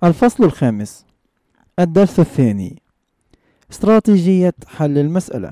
الفصل الخامس، الدرس الثاني، استراتيجية حل المسألة.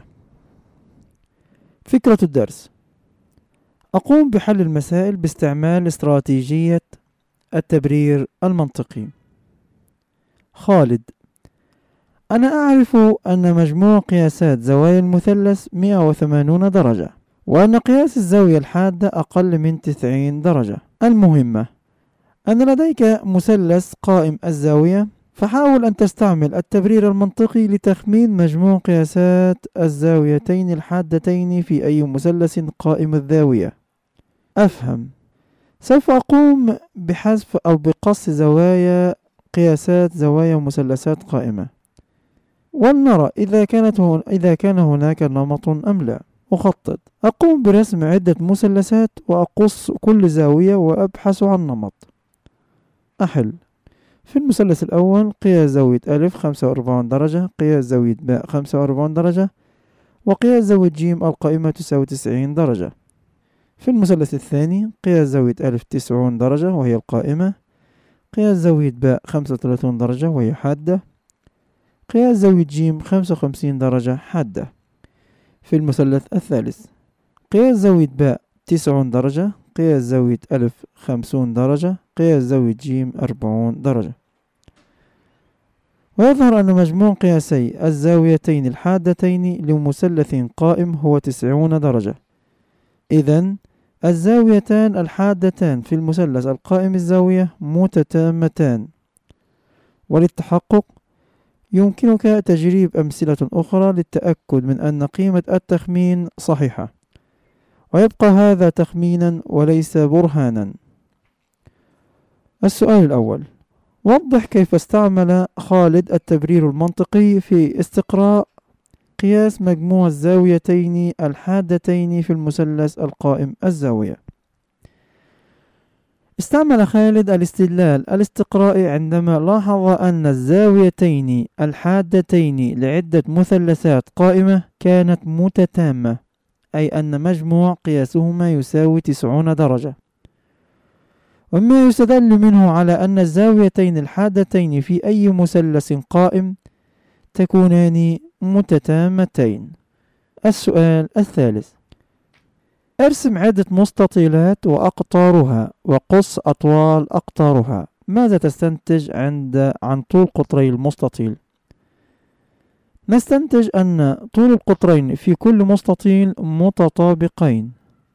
فكرة الدرس: أقوم بحل المسائل باستعمال استراتيجية التبرير المنطقي. خالد: أنا أعرف أن مجموع قياسات زوايا المثلث 180 درجة، وأن قياس الزاوية الحادة أقل من 90 درجة. المهمة أن لديك مثلث قائم الزاوية، فحاول أن تستعمل التبرير المنطقي لتخمين مجموع قياسات الزاويتين الحادتين في أي مثلث قائم الزاوية. أفهم. سوف أقوم بحذف أو بقص زوايا قياسات زوايا مثلثات قائمة، ولنرى إذا كان هناك نمط أم لا. أخطط. أقوم برسم عدة مثلثات وأقص كل زاوية وأبحث عن نمط. أحل. في المثلث الأول قياس زاوية أ 45 درجة، قياس زاوية ب 45 درجة، وقياس زاوية ج القائمة تساوي 90 درجة. في المثلث الثاني قياس زاوية أ 90 درجة وهي القائمة، قياس زاوية ب 35 درجة وهي حادة، قياس زاوية ج 55 درجة حادة. في المثلث الثالث قياس زاوية ب 90 درجة، قياس زاوية أ 50 درجة، قياس زاوية ج 40 درجة. ويظهر أن مجموع قياسي الزاويتين الحادتين لمثلث قائم هو 90 درجة. إذن الزاويتان الحادتان في المثلث القائم الزاوية متتامتان. وللتحقق يمكنك تجريب أمثلة أخرى للتأكد من أن قيمة التخمين صحيحة، ويبقى هذا تخمينا وليس برهانا. السؤال الأول: وضح كيف استعمل خالد التبرير المنطقي في استقراء قياس مجموع الزاويتين الحادتين في المثلث القائم الزاوية. استعمل خالد الاستدلال الاستقرائي عندما لاحظ أن الزاويتين الحادتين لعدة مثلثات قائمة كانت متتامة، أي أن مجموع قياسهما يساوي 90 درجة. ومما يستدل منه على أن الزاويتين الحادتين في أي مثلث قائم تكونان متتامتين. السؤال الثالث: ارسم عدة مستطيلات وأقطارها وقص أطوال أقطارها. ماذا تستنتج عن طول قطري المستطيل؟ نستنتج أن طول القطرين في كل مستطيل متطابقين.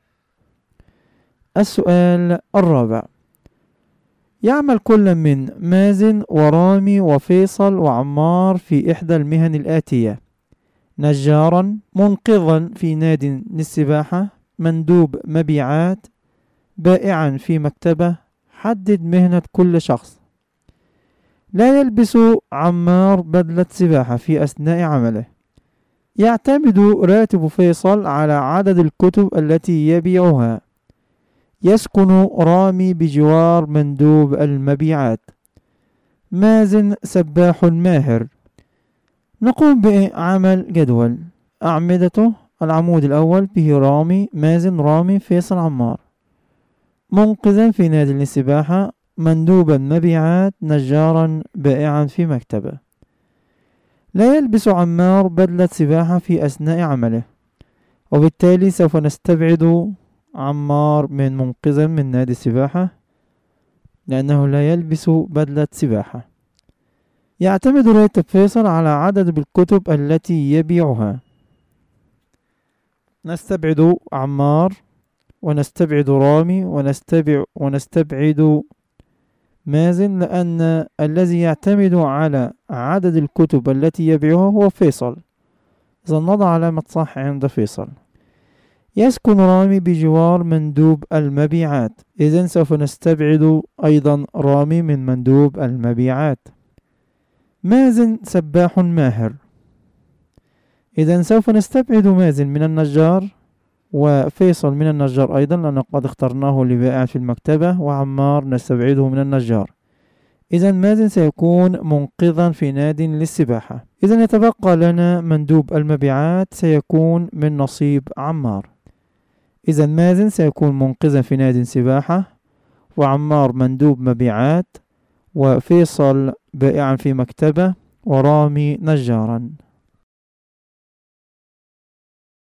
السؤال الرابع: يعمل كل من مازن ورامي وفيصل وعمار في إحدى المهن الآتية: نجارا، منقذا في ناد للسباحة، مندوب مبيعات، بائعا في مكتبة. حدد مهنة كل شخص. لا يلبس عمار بدلة سباحة في أثناء عمله. يعتمد راتب فيصل على عدد الكتب التي يبيعها. يسكن رامي بجوار مندوب المبيعات. مازن سباح ماهر. نقوم بعمل جدول. أعمدته: العمود الأول به رامي، مازن، رامي، فيصل، عمار. منقذا في نادي للسباحة، مندوبا مبيعات، نجارا، بائعا في مكتبة. لا يلبس عمار بدلة سباحة في أثناء عمله، وبالتالي سوف نستبعد عمار من منقذا من نادي السباحة لأنه لا يلبس بدلة سباحة. يعتمد راتب فيصل على عدد بالكتب التي يبيعها. نستبعد عمار ونستبعد رامي ونستبعد مازن، لأن الذي يعتمد على عدد الكتب التي يبيعها هو فيصل، إذا نضع علامة صح عند فيصل. يسكن رامي بجوار مندوب المبيعات، إذن سوف نستبعد أيضا رامي من مندوب المبيعات. مازن سباح ماهر، إذن سوف نستبعد مازن من النجار وفيصل من النجار أيضا لأنه قد اخترناه لبائع في المكتبة، وعمار نستبعده من النجار. إذن مازن سيكون منقذا في ناد للسباحة. إذن يتبقى لنا مندوب المبيعات سيكون من نصيب عمار. إذن مازن سيكون منقذا في ناد سباحة، وعمار مندوب مبيعات، وفيصل بائعا في مكتبة، ورامي نجارا.